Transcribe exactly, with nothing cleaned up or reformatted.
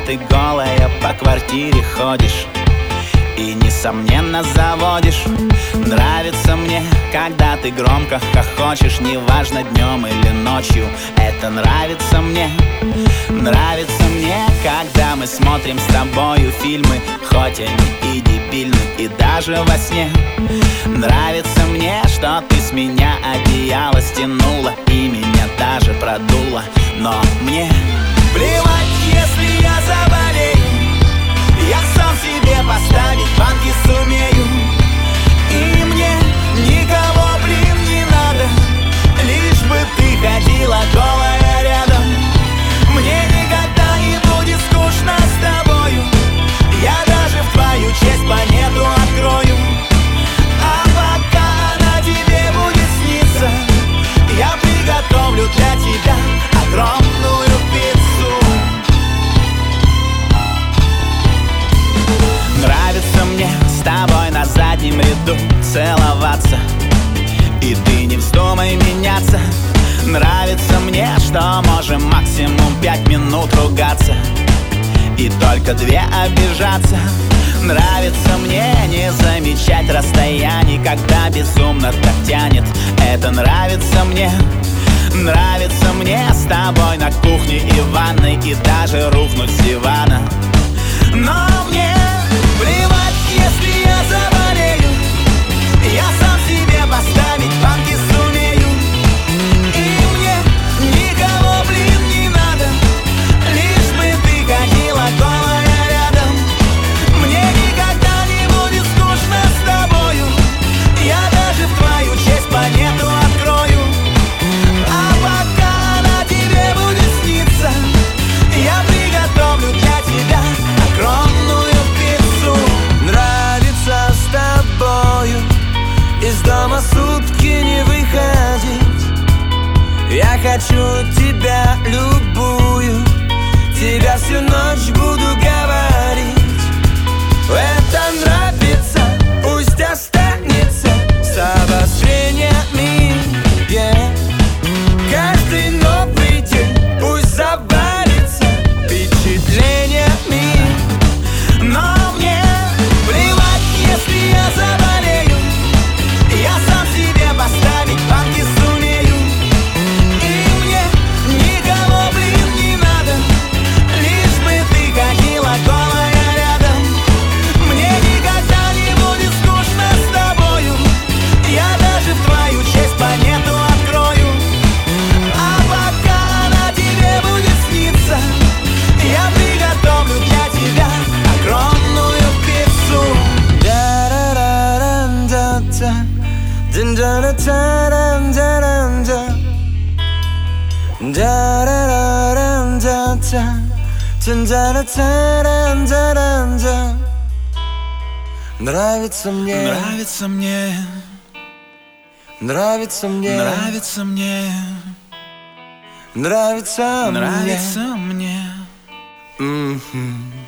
ты голая по квартире ходишь и, несомненно, заводишь. Нравится мне, когда ты громко хохочешь, неважно, днем или ночью. Это нравится мне. Нравится мне, когда мы смотрим с тобою фильмы, хоть они и дебильны, и даже во сне. Нравится мне, что ты с меня одеяло стянула и меня даже продула. Но мне плевать, если я заболею, я сам себе поставить банки сумею. И мне никого, блин, не надо, лишь бы ты ходила голая рядом. Мне никогда не будет скучно с тобою, я даже в твою честь планету открою. А пока она тебе будет сниться, я приготовлю для тебя огромную пиццу. Нравится мне с тобой на заднем ряду целоваться, и ты не вздумай меняться. Нравится мне, что можем максимум пять минут ругаться и только две обижаться. Нравится мне не замечать расстояний, когда безумно так тянет. Это нравится мне. Нравится мне с тобой на кухне и ванной, и даже рухнуть с дивана. Но мне плевать, если я заболею, я сам себе поставить банки сумею. И мне никого, блин, не надо, лишь бы ты ходила голая рядом. Мне никогда не будет скучно с тобою, я даже в твою честь планету открою. А пока она тебе будет сниться, я приготовлю для тебя огромную пиццу. Нравится с тобою из дома сутки не выходить. Я хочу тебя любую, тебя всю ночь буду говорить. Это нравится, пусть останется с обострениями, yeah. Каждый новый день пусть завалится впечатлениями. Но мне плевать, если я заболею, я сам себе поставить банки сумею. И мне никого, блин, не надо, лишь бы ты ходила голая рядом. Мне никогда не будет скучно с тобою, я даже в твою честь планету открою. А пока она тебе будет сниться, я приготовлю для тебя огромную пиццу. Нравится мне, нравится мне, нравится мне, нравится мне, нравится мне, нравится мне. Mm-hmm.